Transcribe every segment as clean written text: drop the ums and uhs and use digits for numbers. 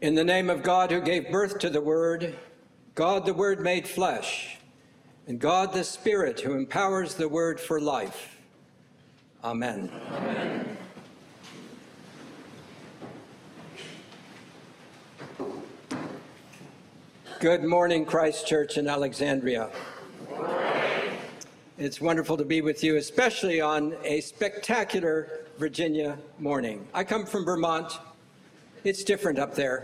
In the name of God who gave birth to the Word, God the Word made flesh, and God the Spirit who empowers the Word for life. Amen. Amen. Good morning, Christ Church in Alexandria. Good morning. It's wonderful to be with you, especially on a spectacular Virginia morning. I come from Vermont. It's different up there.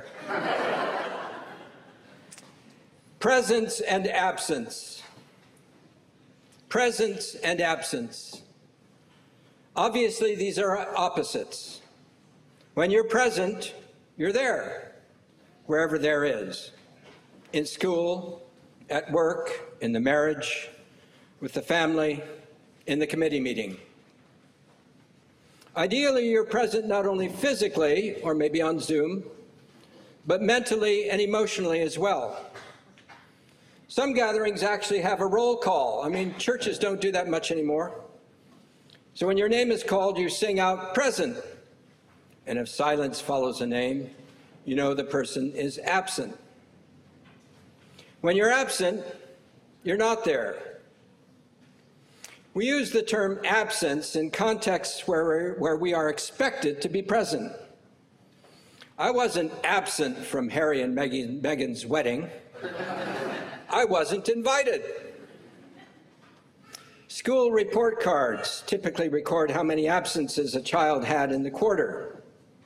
Presence and absence. Presence and absence. Obviously, these are opposites. When you're present, you're there, wherever there is. In school, at work, in the marriage, with the family, in the committee meeting. Ideally, you're present not only physically, or maybe on Zoom, but mentally and emotionally as well. Some gatherings actually have a roll call. I mean, churches don't do that much anymore. So when your name is called, you sing out, "Present." And if silence follows a name, you know the person is absent. When you're absent, you're not there. We use the term absence in contexts where we are expected to be present. I wasn't absent from Harry and Meghan's wedding. I wasn't invited. School report cards typically record how many absences a child had in the quarter.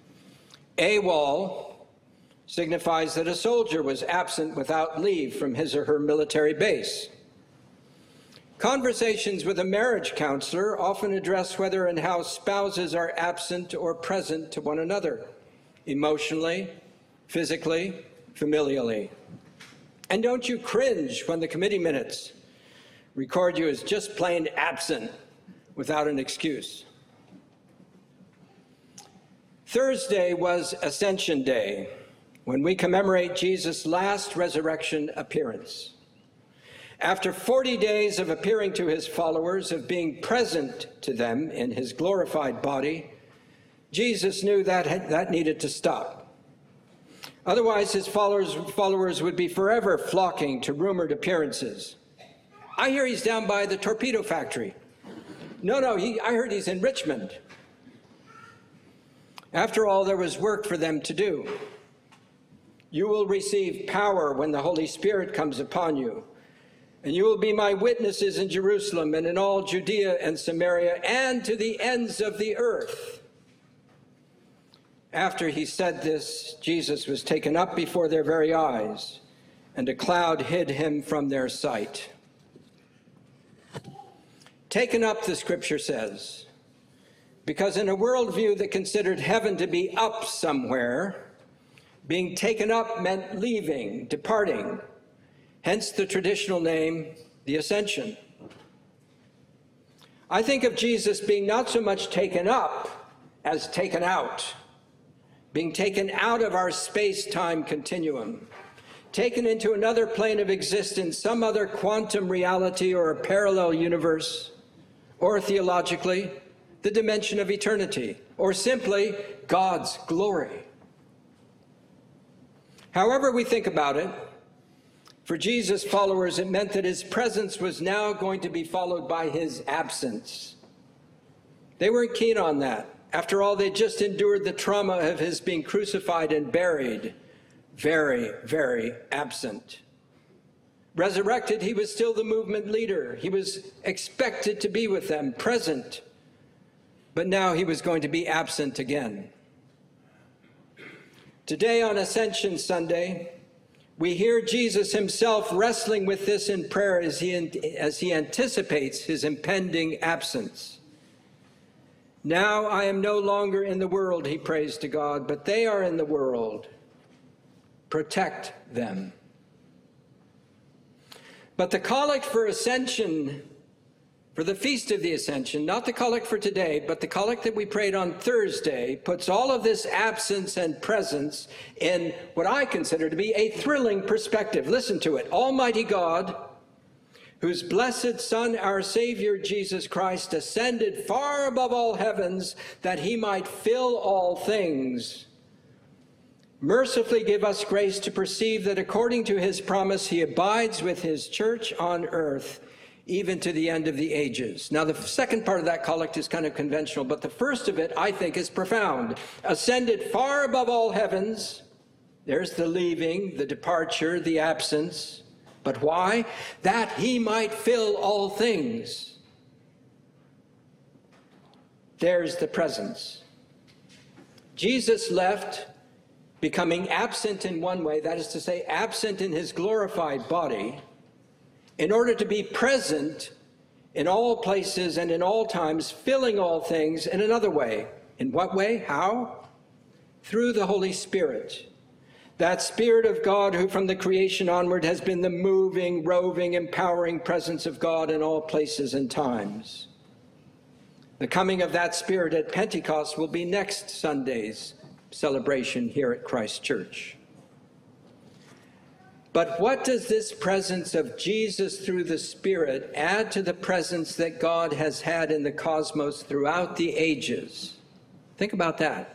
AWOL signifies that a soldier was absent without leave from his or her military base. Conversations with a marriage counselor often address whether and how spouses are absent or present to one another, emotionally, physically, familially. And don't you cringe when the committee minutes record you as just plain absent without an excuse. Thursday was Ascension Day, when we commemorate Jesus' last resurrection appearance. After 40 days of appearing to his followers, of being present to them in his glorified body, Jesus knew that needed to stop. Otherwise, his followers would be forever flocking to rumored appearances. I hear he's down by the torpedo factory. No, I heard he's in Richmond. After all, there was work for them to do. You will receive power when the Holy Spirit comes upon you. And you will be my witnesses in Jerusalem and in all Judea and Samaria and to the ends of the earth. After he said this, Jesus was taken up before their very eyes, and a cloud hid him from their sight. Taken up, the scripture says, because in a worldview that considered heaven to be up somewhere, being taken up meant leaving, departing. Hence the traditional name, the Ascension. I think of Jesus being not so much taken up as taken out, being taken out of our space-time continuum, taken into another plane of existence, some other quantum reality or a parallel universe, or theologically, the dimension of eternity, or simply God's glory. However we think about it, for Jesus' followers, it meant that his presence was now going to be followed by his absence. They weren't keen on that. After all, they just endured the trauma of his being crucified and buried. Very, very absent. Resurrected, he was still the movement leader. He was expected to be with them, present. But now he was going to be absent again. Today on Ascension Sunday, we hear Jesus himself wrestling with this in prayer as he anticipates his impending absence. Now I am no longer in the world, he prays to God, but they are in the world. Protect them. But the collect for Ascension, for the Feast of the Ascension, not the collect for today, but the collect that we prayed on Thursday, puts all of this absence and presence in what I consider to be a thrilling perspective. Listen to it. Almighty God, whose blessed Son, our Savior, Jesus Christ, ascended far above all heavens that he might fill all things, mercifully give us grace to perceive that according to his promise, he abides with his church on earth, even to the end of the ages. Now, the second part of that collect is kind of conventional, but the first of it, I think, is profound. Ascended far above all heavens, there's the leaving, the departure, the absence. But why? That he might fill all things. There's the presence. Jesus left, becoming absent in one way, that is to say, absent in his glorified body, in order to be present in all places and in all times, filling all things in another way. In what way? How? Through the Holy Spirit. That Spirit of God who from the creation onward has been the moving, roving, empowering presence of God in all places and times. The coming of that Spirit at Pentecost will be next Sunday's celebration here at Christ Church. But what does this presence of Jesus through the Spirit add to the presence that God has had in the cosmos throughout the ages? Think about that.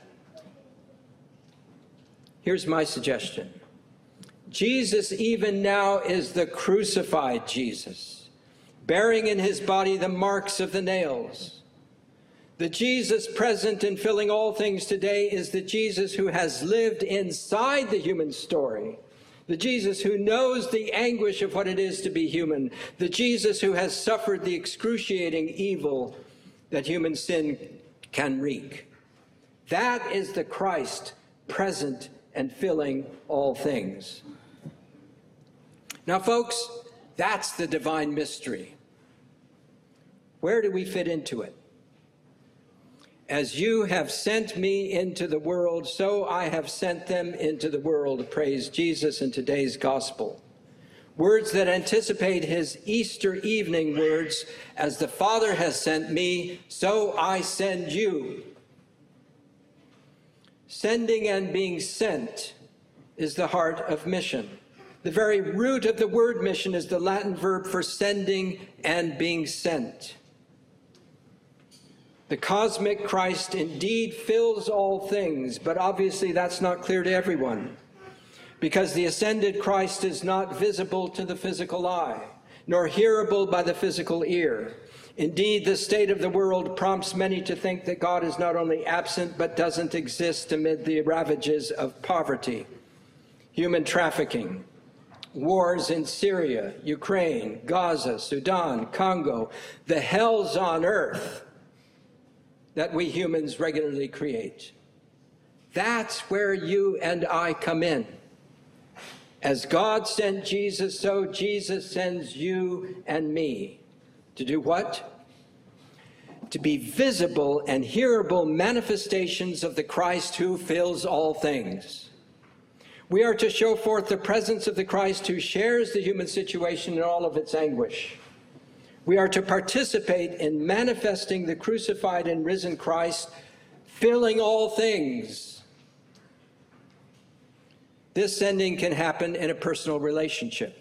Here's my suggestion. Jesus even now is the crucified Jesus, bearing in his body the marks of the nails. The Jesus present and filling all things today is the Jesus who has lived inside the human story, the Jesus who knows the anguish of what it is to be human, the Jesus who has suffered the excruciating evil that human sin can wreak. That is the Christ present and filling all things. Now, folks, that's the divine mystery. Where do we fit into it? As you have sent me into the world, so I have sent them into the world, praise Jesus in today's gospel. Words that anticipate his Easter evening words, as the Father has sent me, so I send you. Sending and being sent is the heart of mission. The very root of the word mission is the Latin verb for sending and being sent. The cosmic Christ indeed fills all things, but obviously that's not clear to everyone, because the ascended Christ is not visible to the physical eye, nor hearable by the physical ear. Indeed, the state of the world prompts many to think that God is not only absent, but doesn't exist amid the ravages of poverty, human trafficking, wars in Syria, Ukraine, Gaza, Sudan, Congo, the hells on earth that we humans regularly create. That's where you and I come in. As God sent Jesus, so Jesus sends you and me. To do what? To be visible and hearable manifestations of the Christ who fills all things. We are to show forth the presence of the Christ who shares the human situation in all of its anguish. We are to participate in manifesting the crucified and risen Christ, filling all things. This sending can happen in a personal relationship.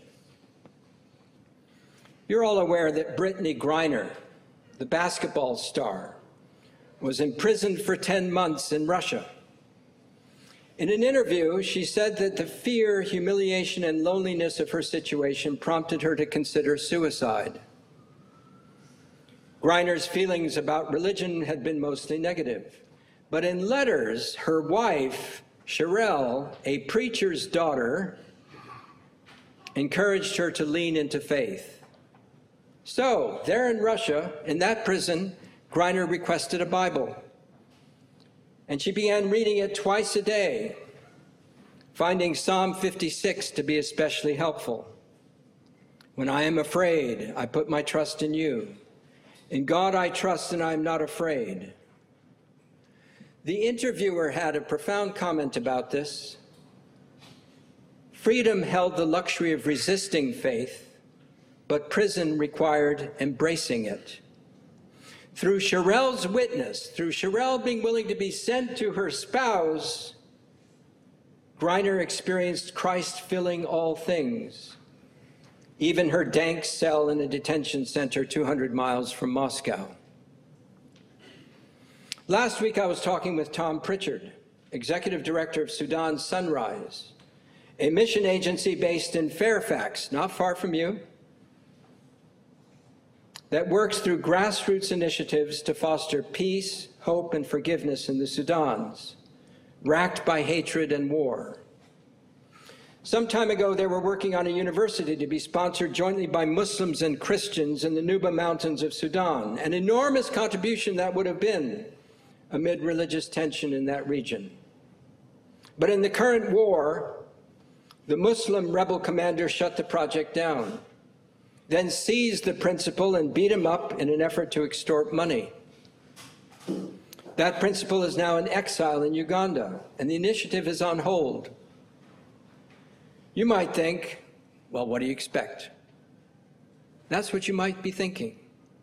You're all aware that Brittany Griner, the basketball star, was imprisoned for 10 months in Russia. In an interview, she said that the fear, humiliation, and loneliness of her situation prompted her to consider suicide. Griner's feelings about religion had been mostly negative, but in letters, her wife, Sherelle, a preacher's daughter, encouraged her to lean into faith. So, there in Russia, in that prison, Griner requested a Bible. And she began reading it twice a day, finding Psalm 56 to be especially helpful. When I am afraid, I put my trust in you. In God I trust and I am not afraid. The interviewer had a profound comment about this. Freedom held the luxury of resisting faith, but prison required embracing it. Through Sherelle's witness, through Sherelle being willing to be sent to her spouse, Griner experienced Christ filling all things, even her dank cell in a detention center 200 miles from Moscow. Last week I was talking with Tom Pritchard, executive director of Sudan Sunrise, a mission agency based in Fairfax, not far from you, that works through grassroots initiatives to foster peace, hope, and forgiveness in the Sudans, racked by hatred and war. Some time ago, they were working on a university to be sponsored jointly by Muslims and Christians in the Nuba Mountains of Sudan, an enormous contribution that would have been amid religious tension in that region. But in the current war, the Muslim rebel commander shut the project down, then seized the principal and beat him up in an effort to extort money. That principal is now in exile in Uganda, and the initiative is on hold. You might think, well, what do you expect? That's what you might be thinking.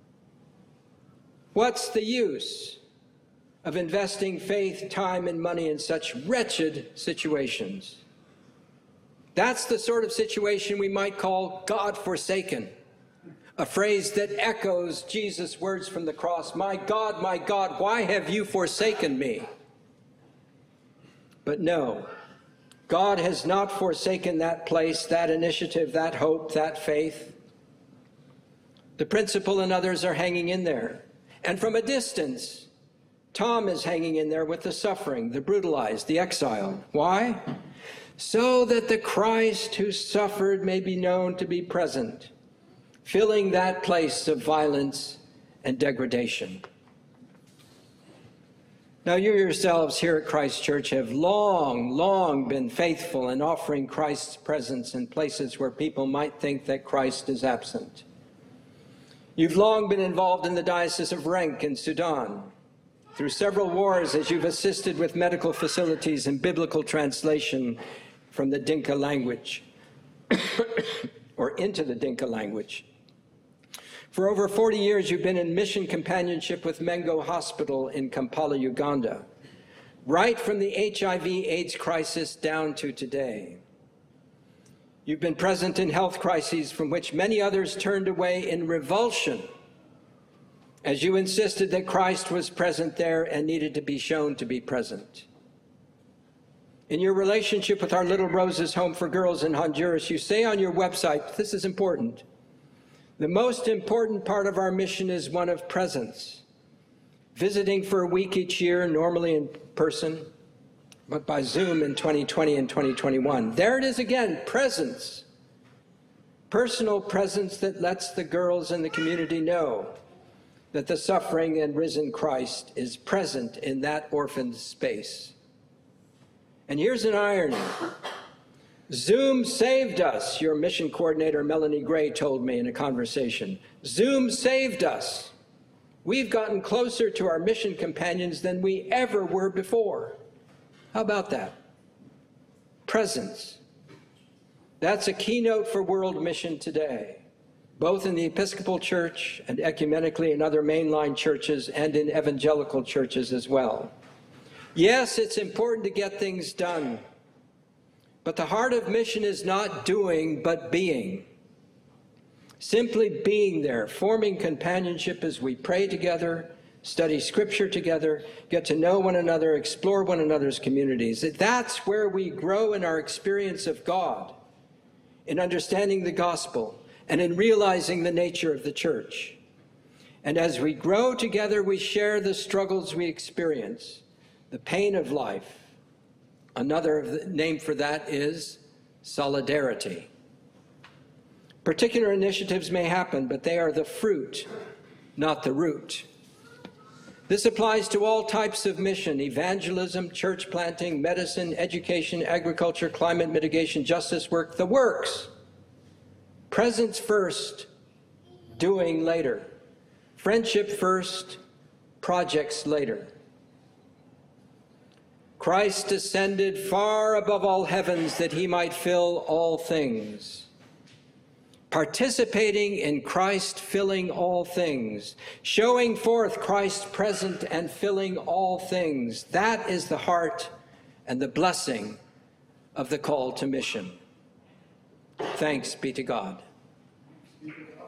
What's the use of investing faith, time, and money in such wretched situations? That's the sort of situation we might call God-forsaken, a phrase that echoes Jesus' words from the cross, my God, why have you forsaken me? But no, God has not forsaken that place, that initiative, that hope, that faith. The principal and others are hanging in there. And from a distance, Tom is hanging in there with the suffering, the brutalized, the exiled. Why? So that the Christ who suffered may be known to be present, filling that place of violence and degradation. Now, you yourselves here at Christ Church have long been faithful in offering Christ's presence in places where people might think that Christ is absent. You've long been involved in the Diocese of Renk in Sudan, through several wars as you've assisted with medical facilities and biblical translation from the Dinka language, or into the Dinka language. For over 40 years, you've been in mission companionship with Mengo Hospital in Kampala, Uganda, right from the HIV/AIDS crisis down to today. You've been present in health crises from which many others turned away in revulsion, as you insisted that Christ was present there and needed to be shown to be present. In your relationship with our Little Roses Home for Girls in Honduras, you say on your website, this is important, the most important part of our mission is one of presence, visiting for a week each year, normally in person, but by Zoom in 2020 and 2021. There it is again, presence. Personal presence that lets the girls in the community know that the suffering and risen Christ is present in that orphaned space. And here's an irony. Zoom saved us, your mission coordinator, Melanie Gray, told me in a conversation. Zoom saved us. We've gotten closer to our mission companions than we ever were before. How about that? Presence. That's a keynote for world mission today, both in the Episcopal Church and ecumenically in other mainline churches and in evangelical churches as well. Yes, it's important to get things done, but the heart of mission is not doing, but being. Simply being there, forming companionship as we pray together, study Scripture together, get to know one another, explore one another's communities. That's where we grow in our experience of God, in understanding the gospel, and in realizing the nature of the church. And as we grow together, we share the struggles we experience, the pain of life. Another name for that is solidarity. Particular initiatives may happen, but they are the fruit, not the root. This applies to all types of mission: evangelism, church planting, medicine, education, agriculture, climate mitigation, justice work, the works. Presence first, doing later. Friendship first, projects later. Christ ascended far above all heavens that he might fill all things. Participating in Christ filling all things, showing forth Christ present and filling all things. That is the heart and the blessing of the call to mission. Thanks be to God.